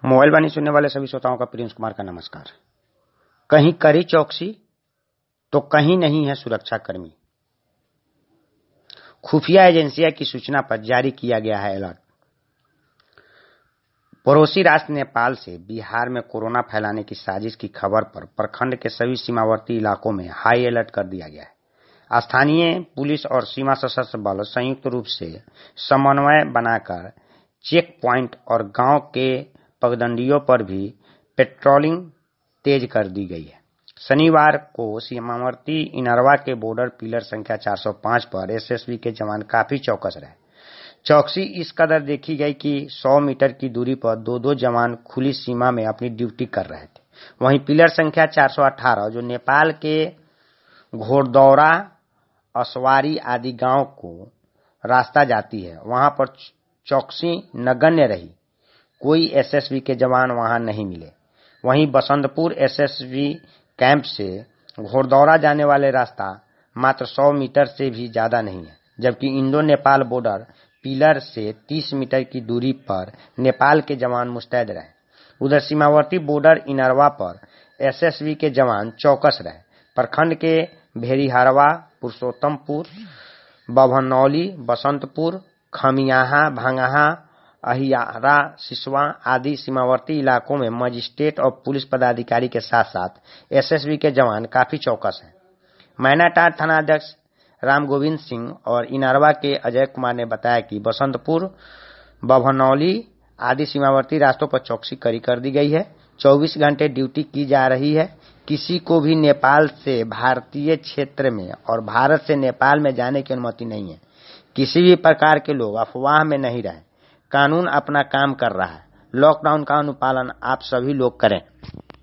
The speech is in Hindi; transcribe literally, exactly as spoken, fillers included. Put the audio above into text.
मोबाइल वाणी सुनने वाले सभी श्रोताओं का प्रिंस कुमार का नमस्कार। कहीं करी चौकसी तो कहीं नहीं है सुरक्षाकर्मी। खुफिया एजेंसिया की सूचना पर जारी किया गया है अलर्ट। पड़ोसी राष्ट्र नेपाल से बिहार में कोरोना फैलाने की साजिश की खबर पर प्रखंड के सभी सीमावर्ती इलाकों में हाई अलर्ट कर दिया गया है। स्थानीय पुलिस और सीमा सशस्त्र बल संयुक्त रूप से समन्वय बनाकर चेक प्वाइंट और गांव के पगडंडियों पर भी पेट्रोलिंग तेज कर दी गई है। शनिवार को सीमावर्ती इनरवा के बॉर्डर पिलर संख्या चार सौ पाँच पर एसएसबी के जवान काफी चौकस रहे। चौकसी इस कदर देखी गई कि सौ मीटर की दूरी पर दो दो जवान खुली सीमा में अपनी ड्यूटी कर रहे थे। वहीं पिलर संख्या चार सौ अठारह जो नेपाल के घोड़दौरा, असवारी आदि गांव को रास्ता जाती है, वहां पर चौकसी नगण्य रही। कोई एसएसबी के जवान वहां नहीं मिले। वहीं बसंतपुर एसएसबी कैंप से घोड़दौरा जाने वाले रास्ता मात्र सौ मीटर से भी ज्यादा नहीं है, जबकि इंडो नेपाल बॉर्डर पिलर से तीस मीटर की दूरी पर नेपाल के जवान मुस्तैद रहे। उधर सीमावर्ती बॉर्डर इनरवा पर एसएसबी के जवान चौकस रहे। प्रखंड के भेड़िहारवा, पुरुषोत्तमपुर, बभनौली, बसंतपुर, खमियाहा, भांगाहा, अहियारा, सिसवा आदि सीमावर्ती इलाकों में मजिस्ट्रेट और पुलिस पदाधिकारी के साथ साथ एसएसबी के जवान काफी चौकस हैं। मैनाटार थानाध्यक्ष राम गोविंद सिंह और इनरवा के अजय कुमार ने बताया कि बसंतपुर, बभनौली आदि सीमावर्ती रास्तों पर चौकसी कड़ी कर दी गई है। चौबीस घंटे ड्यूटी की जा रही है। किसी को भी नेपाल से भारतीय क्षेत्र में और भारत से नेपाल में जाने की अनुमति नहीं है। किसी भी प्रकार के लोग अफवाह में नहीं रहे। कानून अपना काम कर रहा है। लॉकडाउन का अनुपालन आप सभी लोग करें।